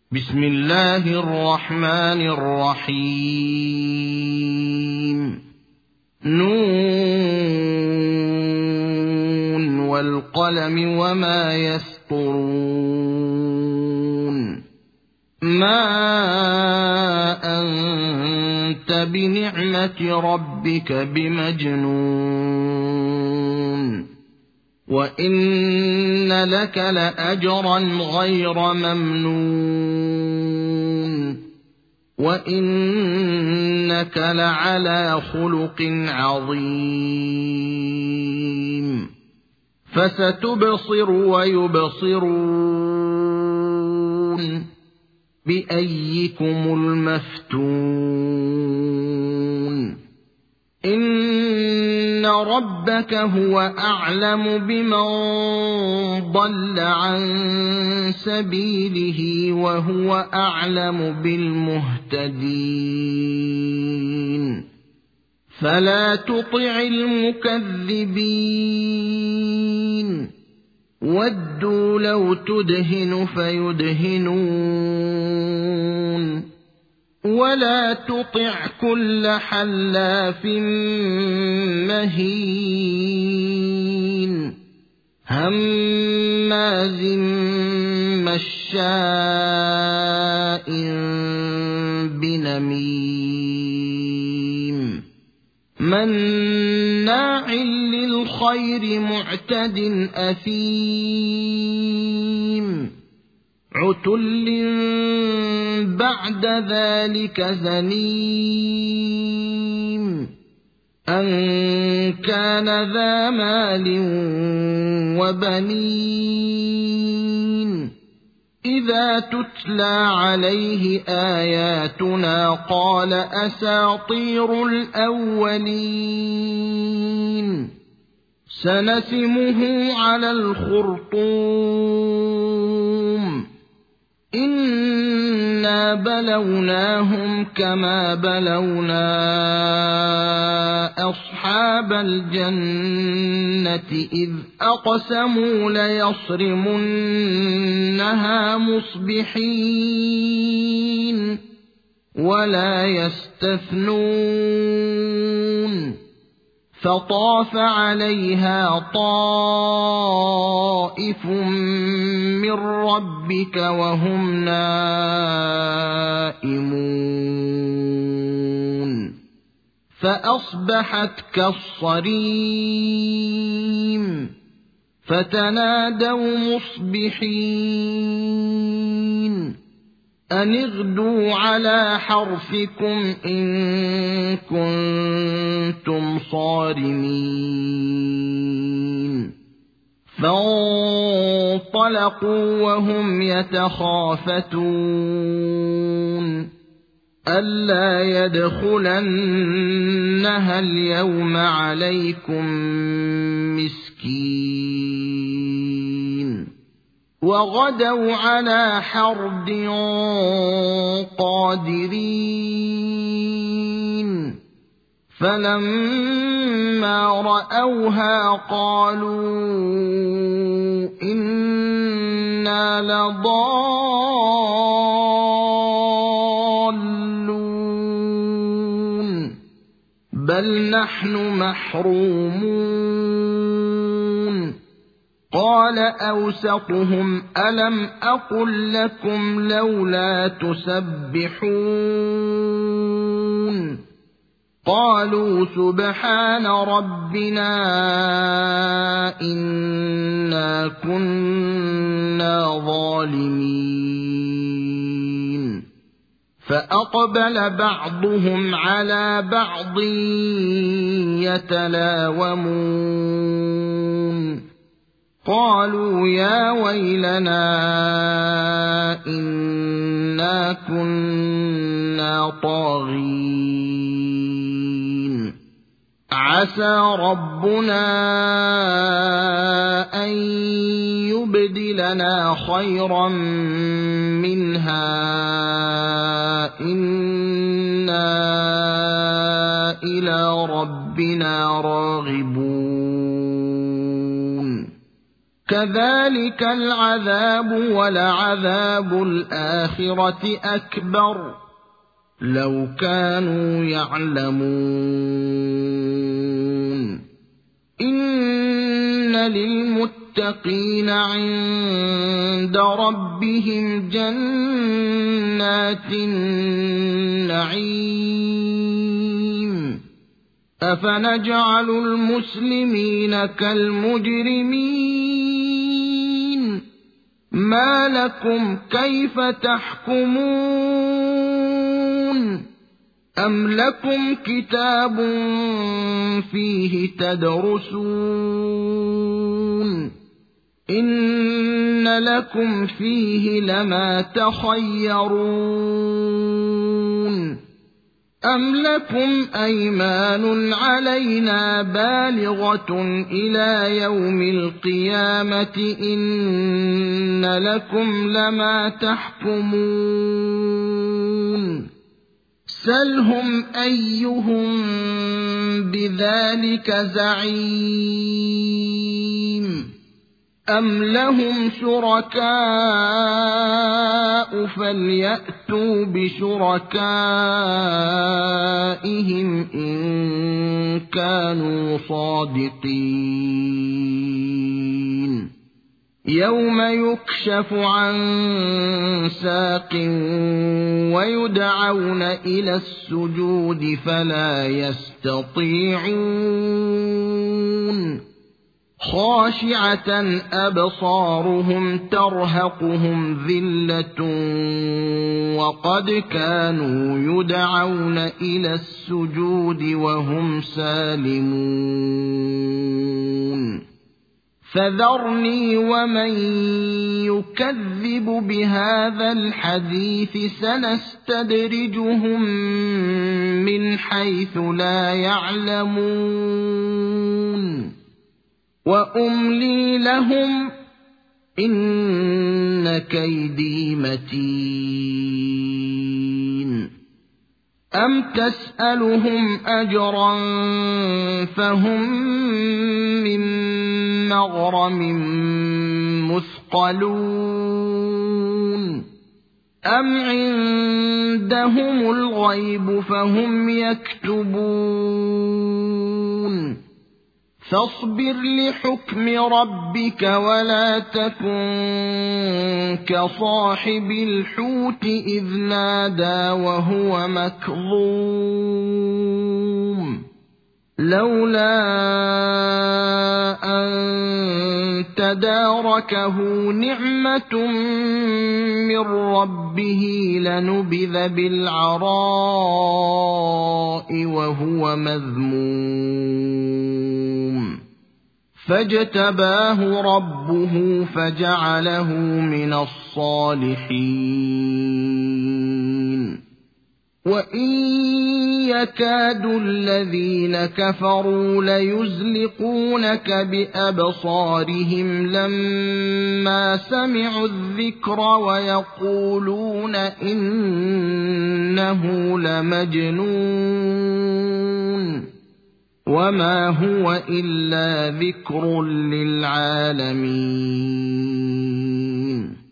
بسم الله الرحمن الرحيم نون والقلم وما يسطرون ما أنت بنعمة ربك بمجنون وإن لك لأجرا غير ممنون وإنك لعلى خلق عظيم فستبصر ويبصرون بأيكم المفتون إن ربك هو أعلم بمن ضل عن سبيله وهو أعلم بالمهتدين فلا تطع المكذبين ودوا لو تدهن فيدهنون ولا تطع كل حلاف مهين هماز مشاء بنميم مناع للخير معتد أثيم عتل بعد ذلك زنيم أن كان ذا مال وبنين إذا تتلى عليه آياتنا قال أساطير الأولين سنسمه على الخرطوم إنا بلوناهم كما بلونا أصحاب الجنة إذ أقسموا ليصرمنها مصبحين ولا يستثنون فطاف عليها طائف من ربك وهم نائمون فأصبحت كالصريم فتنادوا مصبحين أن اغدوا على حرثكم إن كنتم صارمين فانطلقوا وهم يتخافتون ألا يدخلنها اليوم عليكم مسكين وغدوا على حرد قادرين فلما رأوها قالوا إنا لضالون بل نحن محرومون قال أوسطهم ألم أقل لكم لولا تسبحون قالوا سبحان ربنا إنا كنا ظالمين فأقبل بعضهم على بعض يتلاومون قالوا يا ويلنا إنا كنا طاغين عسى ربنا أن يبدلنا خيرا منها إنا إلى ربنا راغبون كذلك العذاب ولعذاب الآخرة أكبر لو كانوا يعلمون إن للمتقين عند ربهم جنات النعيم أفنجعل المسلمين كالمجرمين ما لكم كيف تحكمون أم لكم كتاب فيه تدرسون إن لكم فيه لما تخيرون أم لكم أيمان علينا بالغة إلى يوم القيامة إن لكم لما تحكمون سلهم أيهم بذلك زعيم أم لهم شركاء فليأتوا بشركائهم إن كانوا صادقين يوم يكشف عن ساق ويدعون إلى السجود فلا يستطيعون خاشعة أبصارهم ترهقهم ذلة وقد كانوا يدعون إلى السجود وهم سالمون فذرني ومن يكذب بهذا الحديث سنستدرجهم من حيث لا يعلمون وأملي لهم إن كيدي متين أم تسألهم أجرا فهم من مغرم مثقلون أم عندهم الغيب فهم يكتبون فاصبر لحكم ربك ولا تكن كصاحب الحوت إذ نادى وهو مكظوم لولا أن تداركه نعمة من ربه لنبذ بالعراء وهو مذموم فاجتباه ربه فجعله من الصالحين وإن يكاد الذين كفروا ليزلقونك بأبصارهم لما سمعوا الذكر ويقولون إنه لمجنون وما هو إلا ذكر للعالمين